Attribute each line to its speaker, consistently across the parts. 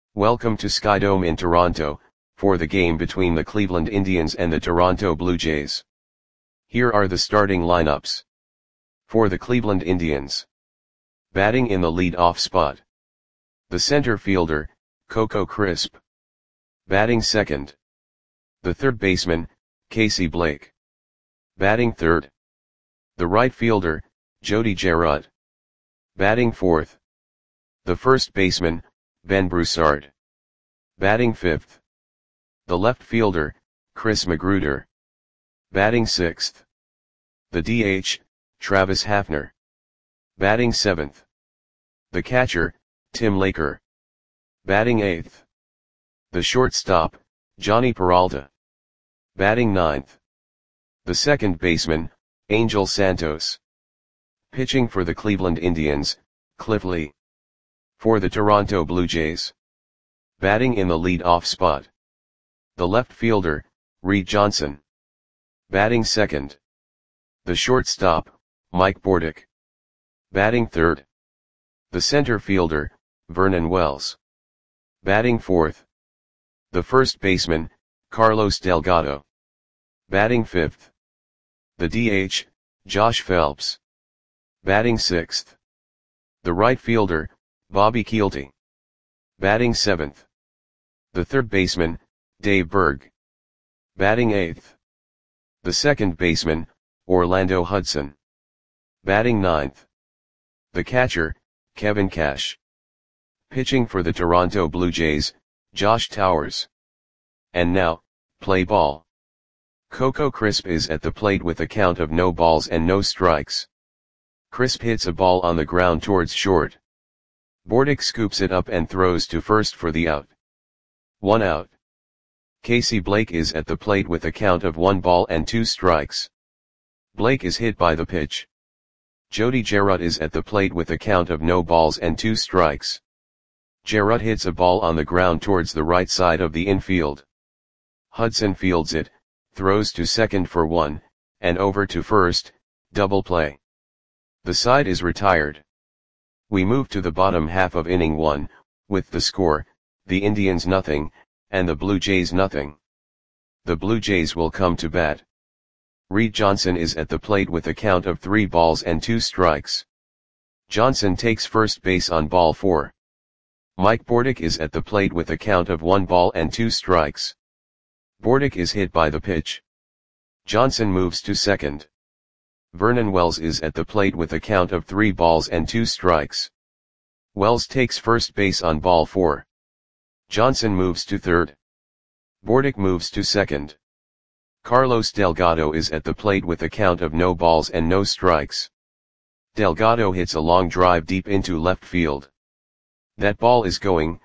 Speaker 1: Welcome to Skydome in Toronto, for the game between the Cleveland Indians and the Toronto Blue Jays. Here are the starting lineups. For the Cleveland Indians. Batting in the lead-off spot. The center fielder, Coco Crisp. Batting second. The third baseman, Casey Blake. Batting third. The right fielder, Jody Gerard. Batting fourth. The first baseman, Ben Broussard. Batting fifth. The left fielder, Chris Magruder. Batting sixth. The DH, Travis Hafner. Batting seventh. The catcher, Tim Laker. Batting eighth. The shortstop, Johnny Peralta. Batting ninth. The second baseman, Angel Santos. Pitching for the Cleveland Indians, Cliff Lee. For the Toronto Blue Jays. Batting in the lead-off spot. The left fielder, Reed Johnson. Batting second. The shortstop, Mike Bordick. Batting third. The center fielder, Vernon Wells. Batting fourth. The first baseman, Carlos Delgado. Batting fifth. The DH, Josh Phelps. Batting sixth. The right fielder, Bobby Kielty. Batting seventh. The third baseman, Dave Berg. Batting eighth. The second baseman, Orlando Hudson. Batting ninth. The catcher, Kevin Cash. Pitching for the Toronto Blue Jays, Josh Towers. And now, play ball. Coco Crisp is at the plate with a count of no balls and no strikes. Crisp hits a ball on the ground towards short. Bordick scoops it up and throws to first for the out. 1 out. Casey Blake is at the plate with a count of 1 ball and 2 strikes. Blake is hit by the pitch. Jody Gerard is at the plate with a count of no balls and 2 strikes. Gerard hits a ball on the ground towards the right side of the infield. Hudson fields it, throws to second for 1, and over to first, double play. The side is retired. We move to the bottom half of inning 1, with the score, the Indians nothing, and the Blue Jays nothing. The Blue Jays will come to bat. Reed Johnson is at the plate with a count of 3 balls and 2 strikes. Johnson takes first base on ball 4. Mike Bordick is at the plate with a count of 1 ball and 2 strikes. Bordick is hit by the pitch. Johnson moves to second. Vernon Wells is at the plate with a count of 3 balls and 2 strikes. Wells takes first base on ball 4. Johnson moves to third. Bordick moves to second. Carlos Delgado is at the plate with a count of no balls and no strikes. Delgado hits a long drive deep into left field. That ball is gone.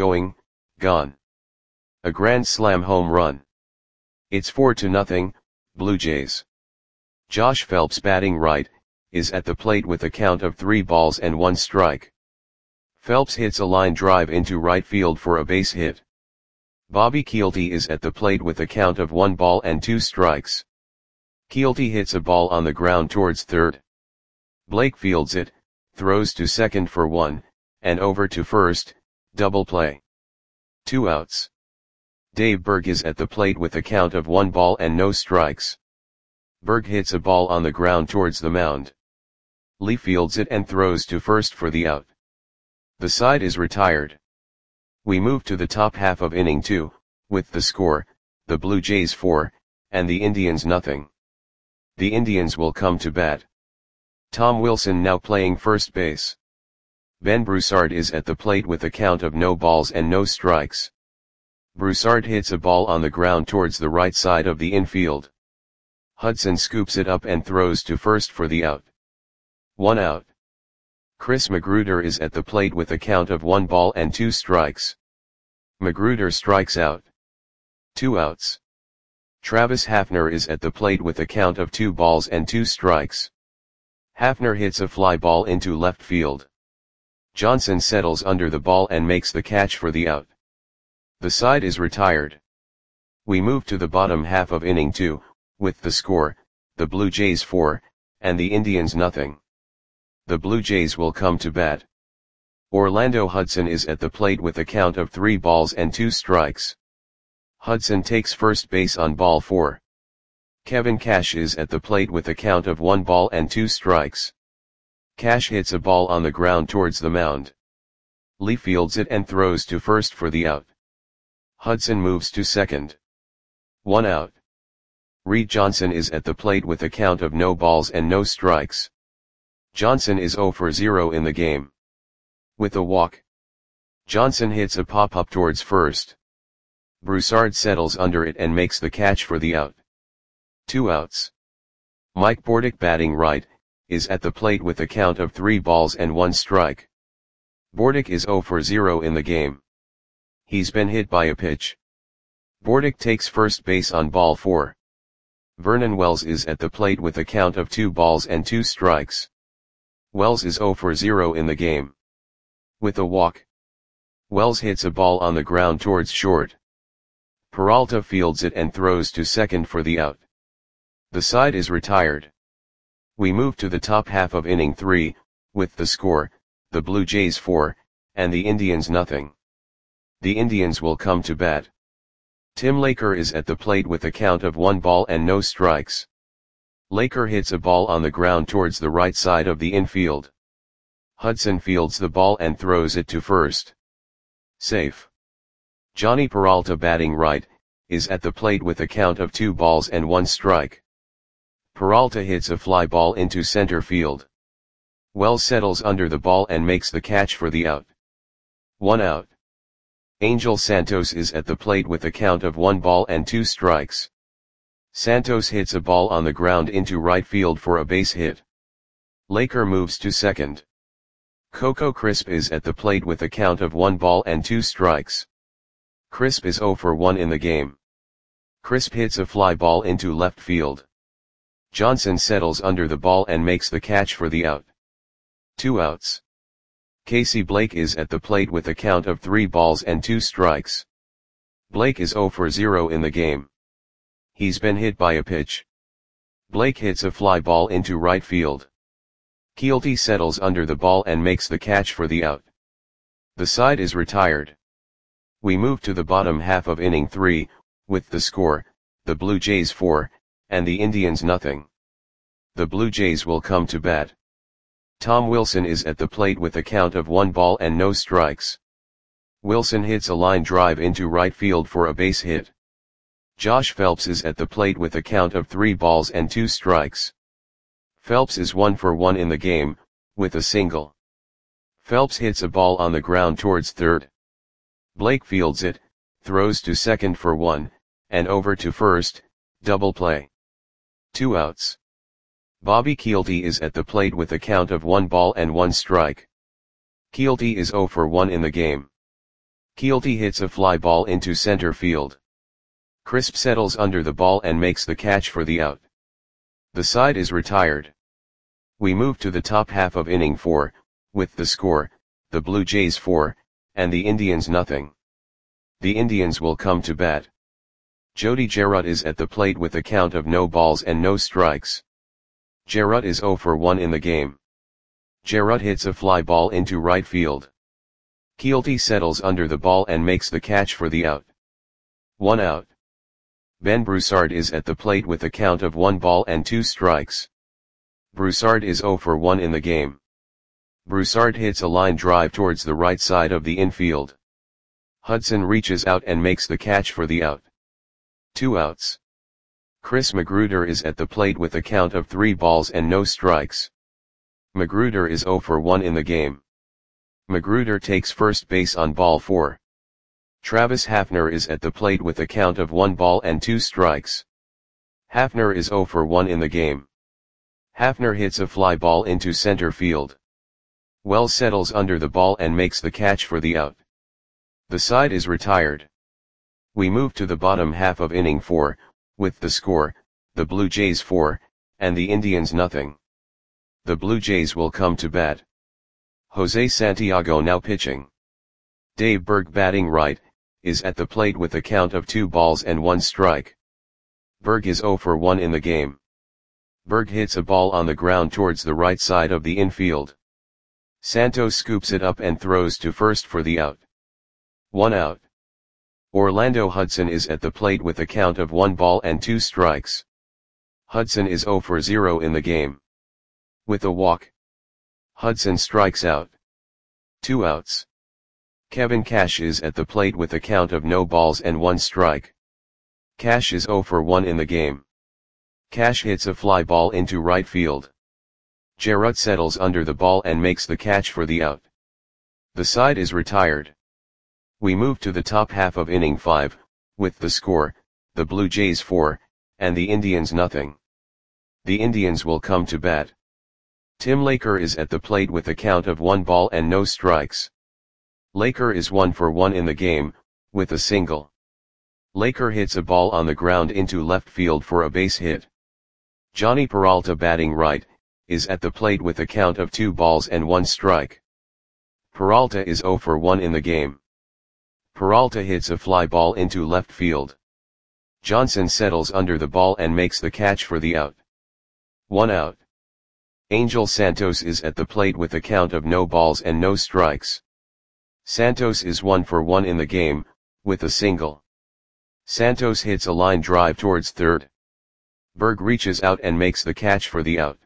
Speaker 1: A grand slam home run. It's 4-0, Blue Jays. Josh Phelps batting right, is at the plate with a count of 3 balls and 1 strike. Phelps hits a line drive into right field for a base hit. Bobby Kielty is at the plate with a count of 1 ball and 2 strikes. Kielty hits a ball on the ground towards third. Blake fields it, throws to second for 1, and over to first, double play. 2 outs. Dave Berg is at the plate with a count of 1 ball and no strikes. Berg hits a ball on the ground towards the mound. Lee fields it and throws to first for the out. The side is retired. We move to the top half of inning 2, with the score, the Blue Jays 4, and the Indians nothing. The Indians will come to bat. Tom Wilson now playing first base. Ben Broussard is at the plate with a count of no balls and no strikes. Broussard hits a ball on the ground towards the right side of the infield. Hudson scoops it up and throws to first for the out. 1 out. Chris Magruder is at the plate with a count of 1 ball and 2 strikes. Magruder strikes out. 2 outs. Travis Hafner is at the plate with a count of 2 balls and 2 strikes. Hafner hits a fly ball into left field. Johnson settles under the ball and makes the catch for the out. The side is retired. We move to the bottom half of inning 2, with the score, the Blue Jays 4, and the Indians nothing. The Blue Jays will come to bat. Orlando Hudson is at the plate with a count of 3 balls and 2 strikes. Hudson takes first base on ball 4. Kevin Cash is at the plate with a count of 1 ball and 2 strikes. Cash hits a ball on the ground towards the mound. Lee fields it and throws to first for the out. Hudson moves to second. 1 out. Reed Johnson is at the plate with a count of no balls and no strikes. Johnson is 0 for 0 in the game. With a walk, Johnson hits a pop-up towards first. Broussard settles under it and makes the catch for the out. 2 outs. Mike Bordick, batting right, is at the plate with a count of 3 balls and 1 strike. Bordick is 0 for 0 in the game. He's been hit by a pitch. Bordick takes first base on ball 4. Vernon Wells is at the plate with a count of 2 balls and 2 strikes. Wells is 0 for 0 in the game. With a walk, Wells hits a ball on the ground towards short. Peralta fields it and throws to second for the out. The side is retired. We move to the top half of inning 3, with the score, the Blue Jays 4, and the Indians nothing. The Indians will come to bat. Tim Laker is at the plate with a count of 1 ball and no strikes. Laker hits a ball on the ground towards the right side of the infield. Hudson fields the ball and throws it to first. Safe. Johnny Peralta, batting right, is at the plate with a count of 2 balls and 1 strike. Peralta hits a fly ball into center field. Wells settles under the ball and makes the catch for the out. 1 out. Angel Santos is at the plate with a count of 1 ball and 2 strikes. Santos hits a ball on the ground into right field for a base hit. Laker moves to second. Coco Crisp is at the plate with a count of 1 ball and 2 strikes. Crisp is 0 for 1 in the game. Crisp hits a fly ball into left field. Johnson settles under the ball and makes the catch for the out. 2 outs. Casey Blake is at the plate with a count of 3 balls and 2 strikes. Blake is 0 for 0 in the game. He's been hit by a pitch. Blake hits a fly ball into right field. Keelty settles under the ball and makes the catch for the out. The side is retired. We move to the bottom half of inning 3, with the score, the Blue Jays 4, and the Indians nothing. The Blue Jays will come to bat. Tom Wilson is at the plate with a count of 1 ball and no strikes. Wilson hits a line drive into right field for a base hit. Josh Phelps is at the plate with a count of 3 balls and 2 strikes. Phelps is 1 for 1 in the game, with a single. Phelps hits a ball on the ground towards third. Blake fields it, throws to second for 1, and over to first, double play. 2 outs. Bobby Keelty is at the plate with a count of 1 ball and 1 strike. Keelty is 0 for 1 in the game. Keelty hits a fly ball into center field. Crisp settles under the ball and makes the catch for the out. The side is retired. We move to the top half of inning 4, with the score, the Blue Jays 4, and the Indians nothing. The Indians will come to bat. Jody Jarrett is at the plate with a count of no balls and no strikes. Jarrett is 0 for 1 in the game. Jarrett hits a fly ball into right field. Keelty settles under the ball and makes the catch for the out. 1 out. Ben Broussard is at the plate with a count of 1 ball and 2 strikes. Broussard is 0 for 1 in the game. Broussard hits a line drive towards the right side of the infield. Hudson reaches out and makes the catch for the out. 2 outs. Chris Magruder is at the plate with a count of 3 balls and no strikes. Magruder is 0 for 1 in the game. Magruder takes first base on ball 4. Travis Hafner is at the plate with a count of 1 ball and 2 strikes. Hafner is 0 for 1 in the game. Hafner hits a fly ball into center field. Wells settles under the ball and makes the catch for the out. The side is retired. We move to the bottom half of inning 4, with the score, the Blue Jays 4, and the Indians nothing. The Blue Jays will come to bat. Jose Santiago now pitching. Dave Berg, batting right, is at the plate with a count of 2 balls and 1 strike. Berg is 0 for 1 in the game. Berg hits a ball on the ground towards the right side of the infield. Santos scoops it up and throws to first for the out. 1 out. Orlando Hudson is at the plate with a count of 1 ball and 2 strikes. Hudson is 0 for 0 in the game. With a walk, Hudson strikes out. 2 outs. Kevin Cash is at the plate with a count of no balls and 1 strike. Cash is 0 for 1 in the game. Cash hits a fly ball into right field. Jarrett settles under the ball and makes the catch for the out. The side is retired. We move to the top half of inning 5, with the score, the Blue Jays 4, and the Indians nothing. The Indians will come to bat. Tim Laker is at the plate with a count of 1 ball and no strikes. Laker is 1 for 1 in the game, with a single. Laker hits a ball on the ground into left field for a base hit. Johnny Peralta, batting right, is at the plate with a count of 2 balls and 1 strike. Peralta is 0 for 1 in the game. Peralta hits a fly ball into left field. Johnson settles under the ball and makes the catch for the out. 1 out. Angel Santos is at the plate with a count of no balls and no strikes. Santos is 1 for 1 in the game, with a single. Santos hits a line drive towards third. Berg reaches out and makes the catch for the out.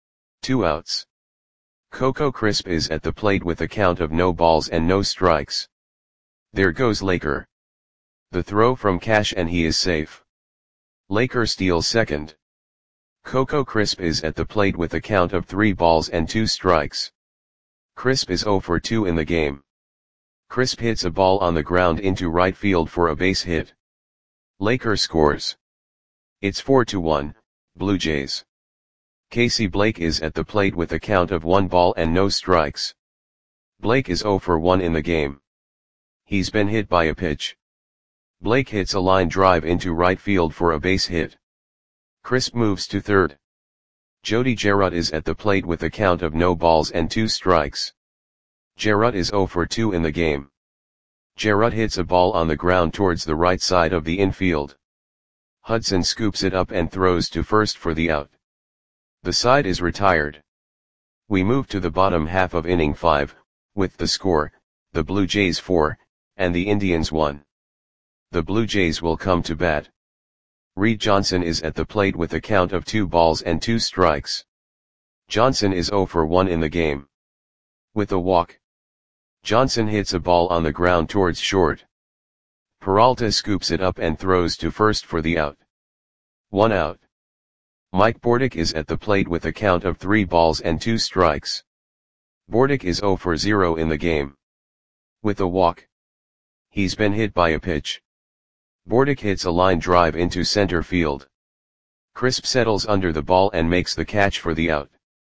Speaker 1: 2 outs. Coco Crisp is at the plate with a count of no balls and no strikes. There goes Laker. The throw from Cash and he is safe. Laker steals second. Coco Crisp is at the plate with a count of 3 balls and 2 strikes. Crisp is 0 for 2 in the game. Crisp hits a ball on the ground into right field for a base hit. Laker scores. It's 4-1, Blue Jays. Casey Blake is at the plate with a count of 1 ball and no strikes. Blake is 0 for 1 in the game. He's been hit by a pitch. Blake hits a line drive into right field for a base hit. Crisp moves to third. Jody Jarrett is at the plate with a count of no balls and 2 strikes. Jarrett is 0 for 2 in the game. Jarrett hits a ball on the ground towards the right side of the infield. Hudson scoops it up and throws to first for the out. The side is retired. We move to the bottom half of inning 5, with the score, the Blue Jays 4, and the Indians 1. The Blue Jays will come to bat. Reed Johnson is at the plate with a count of 2 balls and 2 strikes. Johnson is 0 for 1 in the game. With a walk, Johnson hits a ball on the ground towards short. Peralta scoops it up and throws to first for the out. 1 out. Mike Bordick is at the plate with a count of 3 balls and 2 strikes. Bordick is 0 for 0 in the game. With a walk, he's been hit by a pitch. Bordick hits a line drive into center field. Crisp settles under the ball and makes the catch for the out.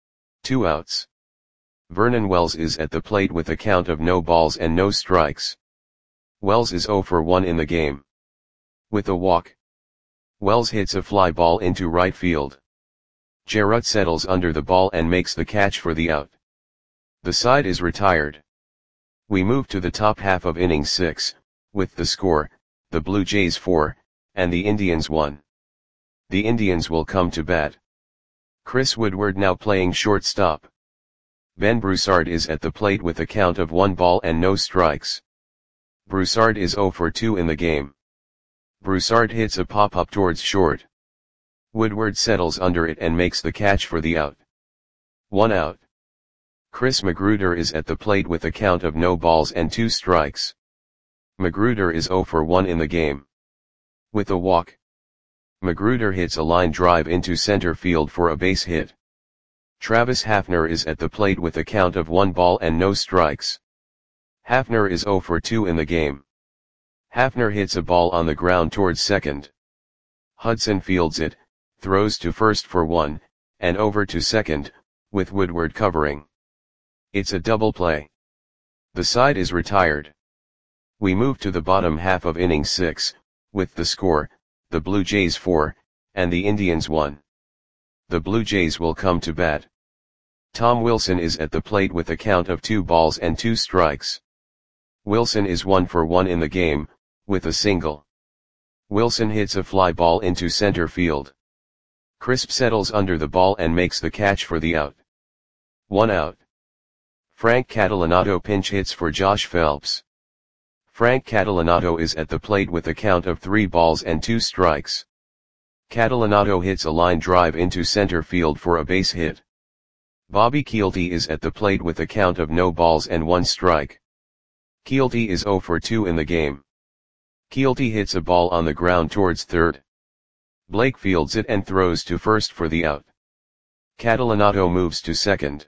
Speaker 1: 2 outs. Vernon Wells is at the plate with a count of no balls and no strikes. Wells is 0 for 1 in the game. With a walk, Wells hits a fly ball into right field. Jarrett settles under the ball and makes the catch for the out. The side is retired. We move to the top half of inning 6, with the score, the Blue Jays 4, and the Indians 1. The Indians will come to bat. Chris Woodward now playing shortstop. Ben Broussard is at the plate with a count of 1 ball and no strikes. Broussard is 0 for 2 in the game. Broussard hits a pop-up towards short. Woodward settles under it and makes the catch for the out. 1 out. Chris Magruder is at the plate with a count of no balls and 2 strikes. Magruder is 0 for 1 in the game. With a walk, Magruder hits a line drive into center field for a base hit. Travis Hafner is at the plate with a count of 1 ball and no strikes. Hafner is 0 for 2 in the game. Hafner hits a ball on the ground towards second. Hudson fields it, throws to first for 1, and over to second, with Woodward covering. It's a double play. The side is retired. We move to the bottom half of inning 6, with the score, the Blue Jays 4, and the Indians 1. The Blue Jays will come to bat. Tom Wilson is at the plate with a count of 2 balls and 2 strikes. Wilson is 1 for 1 in the game, with a single. Wilson hits a fly ball into center field. Crisp settles under the ball and makes the catch for the out. 1 out. Frank Catalanato pinch hits for Josh Phelps. Frank Catalanato is at the plate with a count of 3 balls and 2 strikes. Catalanato hits a line drive into center field for a base hit. Bobby Kielty is at the plate with a count of no balls and 1 strike. Kielty is 0 for 2 in the game. Kielty hits a ball on the ground towards third. Blake fields it and throws to first for the out. Catalanato moves to second.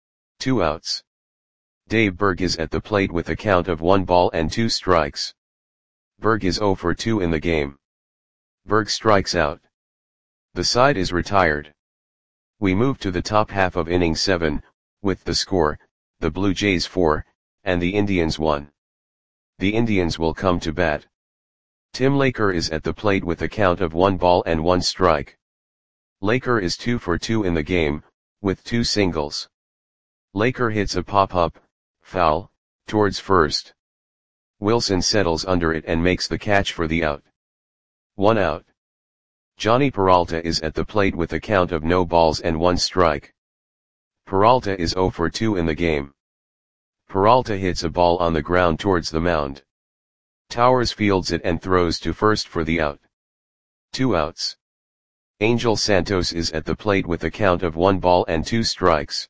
Speaker 1: 2 outs. Dave Berg is at the plate with a count of 1 ball and 2 strikes. Berg is 0 for 2 in the game. Berg strikes out. The side is retired. We move to the top half of inning 7, with the score, the Blue Jays 4, and the Indians 1. The Indians will come to bat. Tim Laker is at the plate with a count of 1 ball and 1 strike. Laker is 2 for 2 in the game, with 2 singles. Laker hits a pop-up, foul, towards first. Wilson settles under it and makes the catch for the out. 1 out. Johnny Peralta is at the plate with a count of no balls and 1 strike. Peralta is 0 for 2 in the game. Peralta hits a ball on the ground towards the mound. Towers fields it and throws to first for the out. 2 outs. Angel Santos is at the plate with a count of 1 ball and 2 strikes.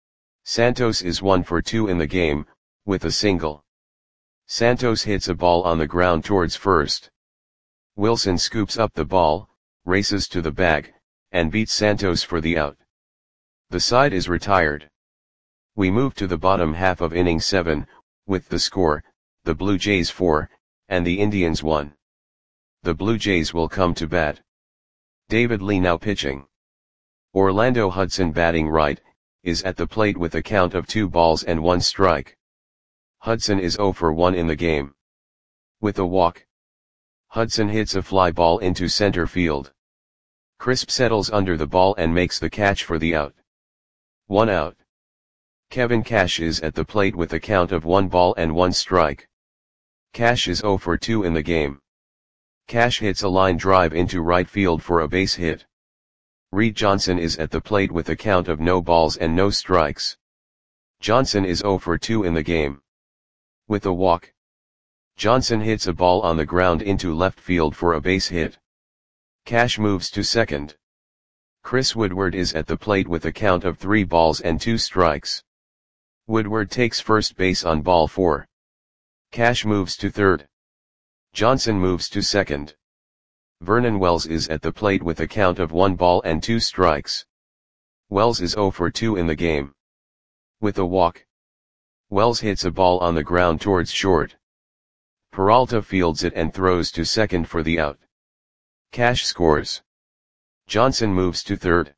Speaker 1: Santos is 1 for 2 in the game, with a single. Santos hits a ball on the ground towards first. Wilson scoops up the ball, races to the bag, and beats Santos for the out. The side is retired. We move to the bottom half of inning 7, with the score, the Blue Jays 4, and the Indians 1. The Blue Jays will come to bat. David Lee now pitching. Orlando Hudson batting right, is at the plate with a count of 2 balls and 1 strike. Hudson is 0 for 1 in the game. With a walk, Hudson hits a fly ball into center field. Crisp settles under the ball and makes the catch for the out. 1 out. Kevin Cash is at the plate with a count of 1 ball and 1 strike. Cash is 0 for 2 in the game. Cash hits a line drive into right field for a base hit. Reed Johnson is at the plate with a count of no balls and no strikes. Johnson is 0 for 2 in the game. With a walk, Johnson hits a ball on the ground into left field for a base hit. Cash moves to second. Chris Woodward is at the plate with a count of 3 balls and 2 strikes. Woodward takes first base on ball 4. Cash moves to third. Johnson moves to second. Vernon Wells is at the plate with a count of 1 ball and 2 strikes. Wells is 0 for 2 in the game. With a walk, Wells hits a ball on the ground towards short. Peralta fields it and throws to second for the out. Cash scores. Johnson moves to third.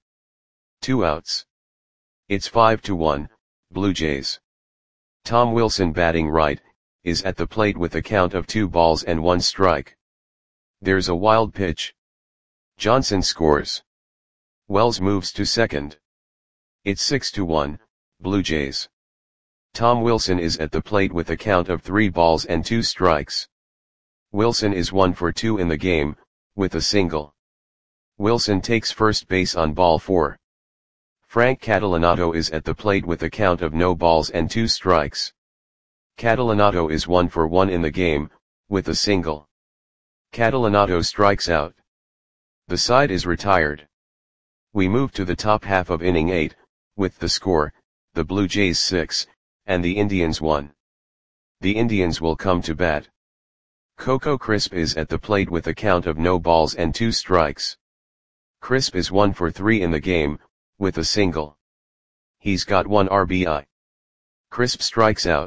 Speaker 1: 2 outs. It's 5-1, Blue Jays. Tom Wilson batting right, is at the plate with a count of 2 balls and 1 strike. There's a wild pitch. Johnson scores. Wells moves to second. It's 6-1, Blue Jays. Tom Wilson is at the plate with a count of 3 balls and 2 strikes. Wilson is 1 for 2 in the game, with a single. Wilson takes first base on ball 4. Frank Catalanato is at the plate with a count of no balls and 2 strikes. Catalanato is 1 for 1 in the game, with a single. Catalanato strikes out. The side is retired. We move to the top half of inning 8, with the score, the Blue Jays 6, and the Indians 1. The Indians will come to bat. Coco Crisp is at the plate with a count of no balls and 2 strikes. Crisp is 1 for 3 in the game, with a single. He's got 1 RBI. Crisp strikes out.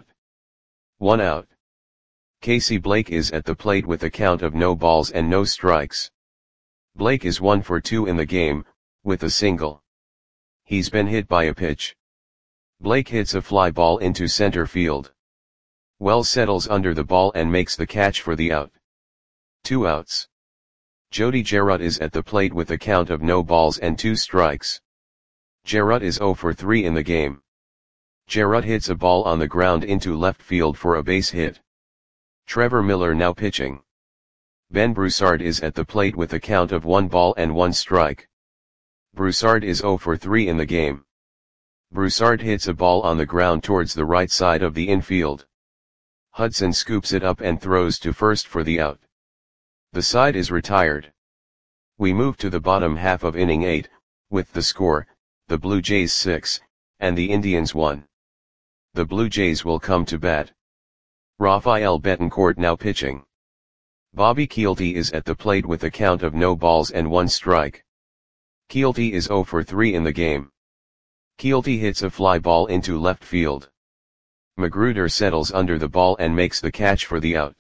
Speaker 1: 1 out. Casey Blake is at the plate with a count of no balls and no strikes. Blake is 1 for 2 in the game, with a single. He's been hit by a pitch. Blake hits a fly ball into center field. Wells settles under the ball and makes the catch for the out. 2 outs. Jody Gerut is at the plate with a count of no balls and 2 strikes. Gerut is 0 for 3 in the game. Gerut hits a ball on the ground into left field for a base hit. Trevor Miller now pitching. Ben Broussard is at the plate with a count of 1 ball and 1 strike. Broussard is 0 for 3 in the game. Broussard hits a ball on the ground towards the right side of the infield. Hudson scoops it up and throws to first for the out. The side is retired. We move to the bottom half of inning 8, with the score, the Blue Jays 6, and the Indians 1. The Blue Jays will come to bat. Rafael Betancourt now pitching. Bobby Kielty is at the plate with a count of no balls and 1 strike. Kielty is 0 for 3 in the game. Kielty hits a fly ball into left field. Magruder settles under the ball and makes the catch for the out.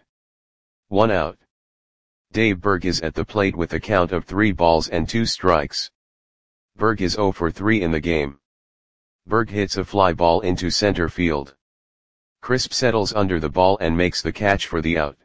Speaker 1: 1 out. Dave Berg is at the plate with a count of 3 balls and 2 strikes. Berg is 0 for 3 in the game. Berg hits a fly ball into center field. Crisp settles under the ball and makes the catch for the out.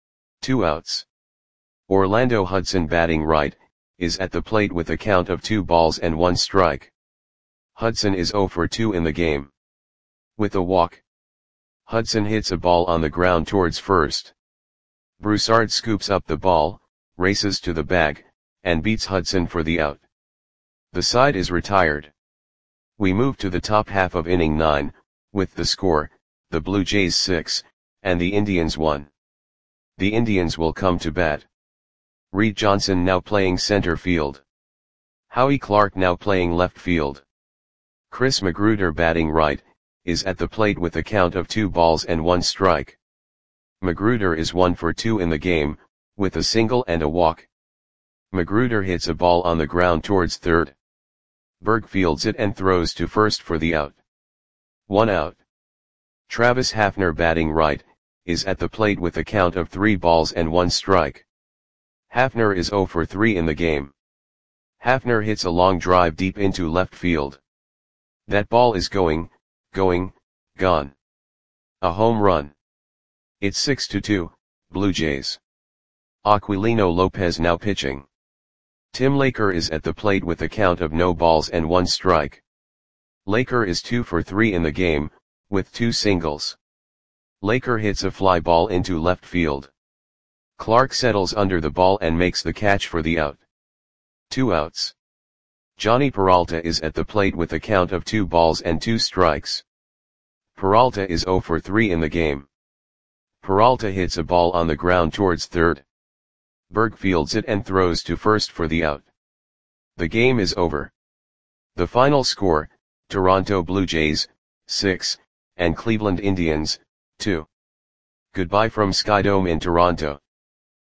Speaker 1: 2 outs. Orlando Hudson batting right, is at the plate with a count of 2 balls and 1 strike. Hudson is 0 for 2 in the game. With a walk, Hudson hits a ball on the ground towards first. Broussard scoops up the ball, races to the bag, and beats Hudson for the out. The side is retired. We move to the top half of inning 9, with the score, the Blue Jays 6, and the Indians 1. The Indians will come to bat. Reed Johnson now playing center field. Howie Clark now playing left field. Chris Magruder batting right, is at the plate with a count of 2 balls and 1 strike. Magruder is 1 for 2 in the game, with a single and a walk. Magruder hits a ball on the ground towards third. Berg fields it and throws to first for the out. 1 out. Travis Hafner batting right, is at the plate with a count of 3 balls and 1 strike. Hafner is 0 for 3 in the game. Hafner hits a long drive deep into left field. That ball is gone. A home run. It's 6-2, Blue Jays. Aquilino Lopez now pitching. Tim Laker is at the plate with a count of no balls and 1 strike. Laker is 2 for 3 in the game, with 2 singles. Laker hits a fly ball into left field. Clark settles under the ball and makes the catch for the out. 2 outs. Johnny Peralta is at the plate with a count of 2 balls and 2 strikes. Peralta is 0 for 3 in the game. Peralta hits a ball on the ground towards third. Berg fields it and throws to first for the out. The game is over. The final score, Toronto Blue Jays, 6, and Cleveland Indians, 2. Goodbye from Skydome in Toronto.